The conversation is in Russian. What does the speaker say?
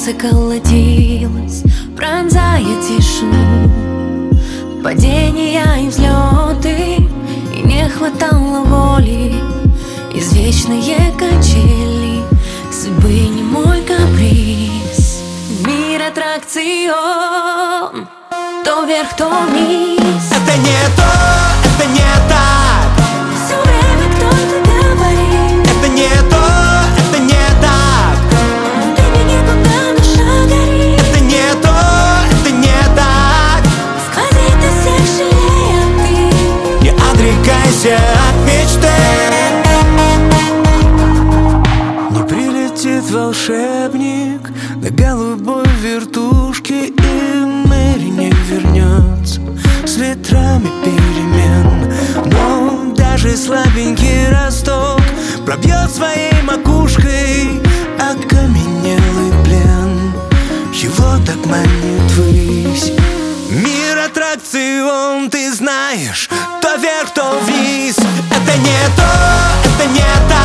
сердце колотилось, пронзая тишину. Падения и взлеты, и не хватало воли. Извечные качели судьбы, не мой каприз. Мир аттракцион, то вверх, то вниз. Это не то, это не так. Все время кто-то говорит: это не то, это не так. ты беги, куда душа горит. Это не то, это не так. Сквозит ты всех жалея ты. Не отрекайся от мечты. Не прилетит волшебник на голубой вертушке, и Мэри не вернется с ветрами перемен. Но даже слабенький росток пробьет своей макушкой окаменелый плен. Его так манит ввысь. Мир аттракцион, ты знаешь, то вверх, то вниз. Это не то, это не так.